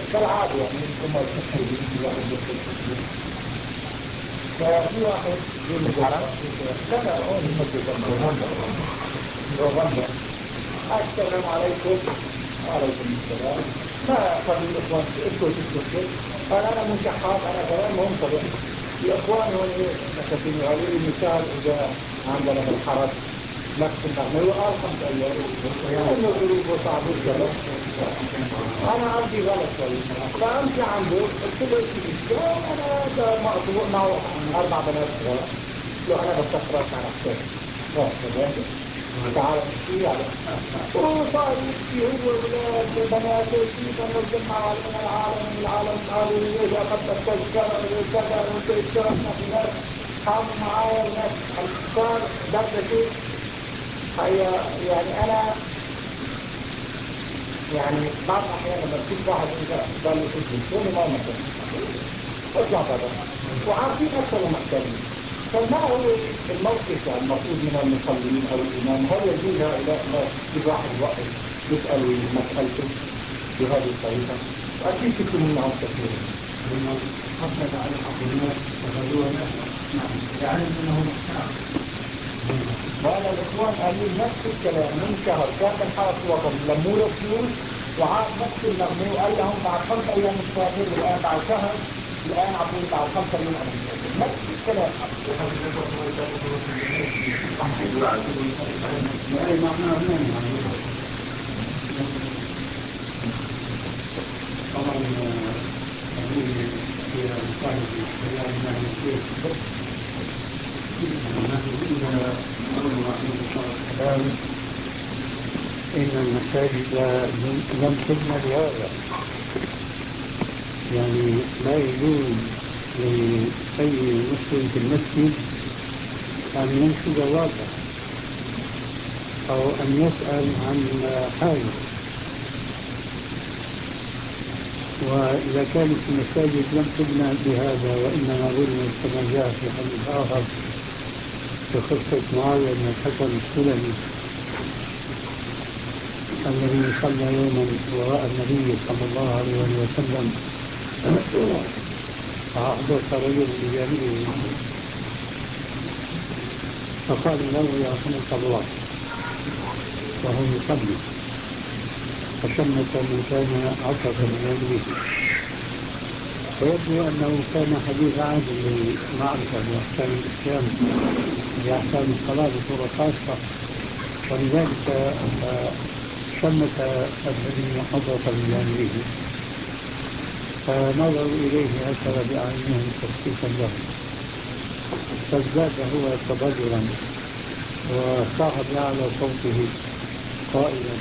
كالعادة يعني هم التحريرين في واحد يدخل تسليم. ففي واحد يقول لي الحرم. لا لا هون المسجد نوفمبر. السلام عليكم. وعليكم السلام. ما قال الإخوان ادخل تتصل. قال أنا مش شحات أنا كمان منتظر. الإخوان هون إيه مساكين قالوا لي مثال إذا عندنا بالحرس نفس النغمة وقال 5 أيام إنه ظروفه صعبة كذا. أنا عندي غلط شوي فأمشي عنده قلت له في مشكلة أنا مقطوع معه 4 بنات صغار. قلت له أنا بستفرش على حسابي. كذلك تعال نحكي على وصار يبكي هو وولاد وبناته كيف انه جمعوا علينا العالم قالوا لي اذا اخذت التذكره كذا وانت اشتركنا في هذا قاموا معايا وناس صار دردشه. هي يعني انا يعني بعض الاحيان لما بشوف واحد اذا ضل يسجل شو ما مثلا اطلع برا وعارفين اكثر ومحترمين. فما هو الموقف يعني المفروض من المصلين او الامام هل يجوز هؤلاء الناس كل واحد وقت يسال مسالته بهذه الطريقه؟ واكيد شفتوا منهم كثيرا. لما حصل على بعض الناس اتخذوها نفسا نعم يعلم انه محتاج. وأنا الإخوان قالوا نفس الكلام من شهر كان بالحرس الوطني لموا له فلوس وعاد نفس النغمة وقال لهم بعد 5 أيام مسافر والآن بعد شهر الآن عطوني بعد 5 أيام أنا مسافر نفس الكلام. يعني معناه طبعا هي مخالفة للشريعة المالكية. إن المساجد لم تبنى لهذا، يعني لا يجوز لأي مسلم في المسجد أن ينشد واقع أو أن يسأل عن حاجة. وإذا كانت المساجد لم تبنى بهذا وإنما بنيت كما جاء في حديث آخر في قصة معاوية بن الحكم السلمي الذي صلى يوما وراء النبي صلى الله عليه وسلم فأحدث رجل بجانبه فقال له يرحمك الله وهو يصلي فشمت من كان عطفا بجانبه. ويبدو أنه كان حديث عهد بمعرفة بأحكام الإسلام بأحكام الصلاة بصورة خاصة، ولذلك شمت الذي عطف بجانبه فنظروا إليه هكذا بأعينهم تسكيتا له فازداد هو تضررا وصاح بأعلى صوته قائلا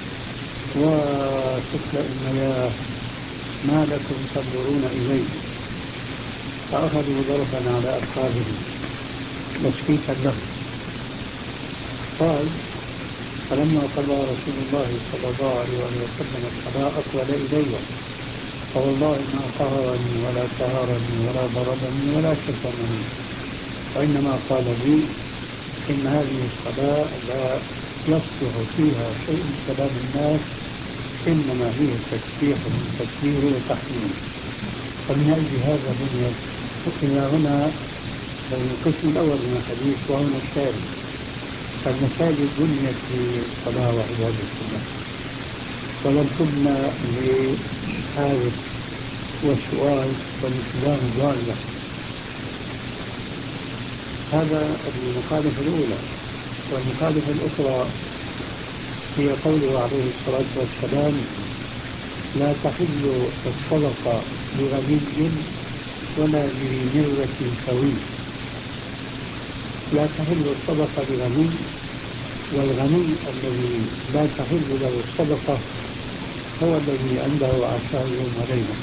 وشكل المياه ما لكم تنظرون إليه. فأخذوا ضربا على أرقابهم تسكيتا له. قال فلما قضى رسول الله صلى الله عليه وسلم الصلاة أقبل إلي فوالله ما قهرني ولا قهرني ولا ضربني ولا شتمني، وإنما قال لي إن هذه الصلاة لا يصلح فيها شيء من كلام الناس، إنما هي تسبيح من تكبير وتحميد. فمن أجل هذا بنيت. إلى هنا القسم الأول من الحديث وهنا الشاهد. المساجد بنيت للصلاة وعبادة الله ولم تبنى لحاجة والسؤال والالتزام الضالة. هذا المخالفة الأولى. والمخالفة الأخرى هي قوله عليه الصلاة والسلام لا تحل الصدقة لغني ولا لمرة سوي. لا تحل الصدقة لغني، والغني الذي لا تحل له الصدقة هو الذي عنده عشاء يوم وليلة.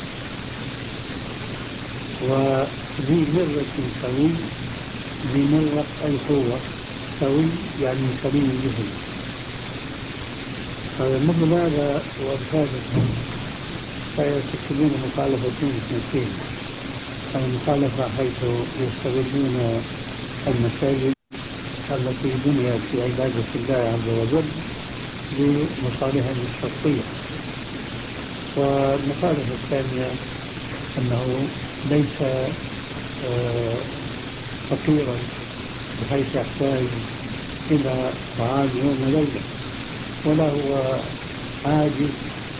وذي مرة سوي، ذي مرة أي قوة، سوي يعني سليم الجسم. فمثل هذا وأمثاله فيرتكبون مخالفتين اثنتين. المخالفة حيث يستغلون المساجد التي بنيت في عبادة الله عز وجل لمصالحهم الشخصية، والمخالفة الثانية أنه ليس آه، فقيرا بحيث يحتاج إلى طعام يوم وليلة، ولا هو عاجز،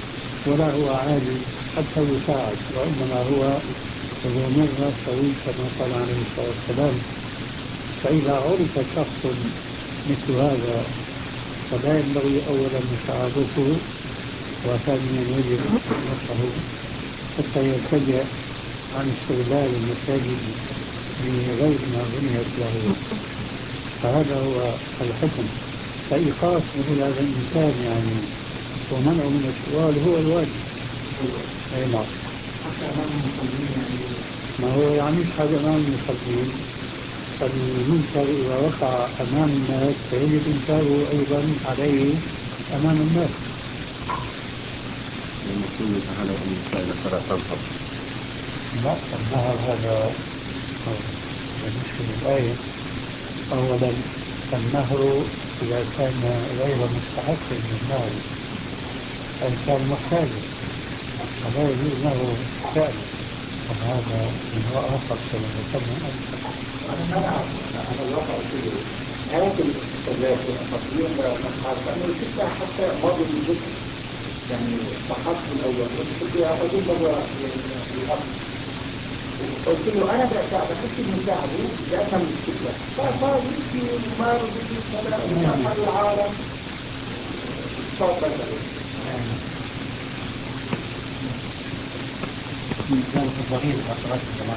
حتى يساعد، وإنما هو ذو مرة سوي كما قال عليه الصلاة والسلام. فإذا عرف شخص مثل هذا فلا ينبغي أولا مساعدته، وثانيا يجب نصحه حتى يرتجع عن استغلال المساجد لغير ما بنيت له. فهذا هو الحكم. فإيقاف مثل هذا الإنسان يعني ومنعه من السؤال هو الواجب. أي نعم. حتى أمام المصلين يعني. ما هو يعني يشهد أمام المصلين. فالمنكر إذا وقع أمام الناس فيجب إنكاره أيضا عليه أمام الناس. المفروض تعالى النساء فلا تظهر. لا، النهر هذا بالنسبة للآية أولا النهر إذا كان غير مستحق للنهر أي كان محتاجا فلا يجوز له فعله، وهذا موضوع آخر كما ذكرنا آنفا. أنا ما أعرف أنا الواقع كله آيات الاستغاثة والأساطير نصحاب لأنه الفكرة حتى ماضي بالذكر يعني صححت في الأول قلت له أجيب له الأب قلت له أنا بحس المساعده لأفهم الفكرة فصار يبكي وما رضي وكذا وصار العالم صار بلبلة. من ذلك الضغير إذا خرجت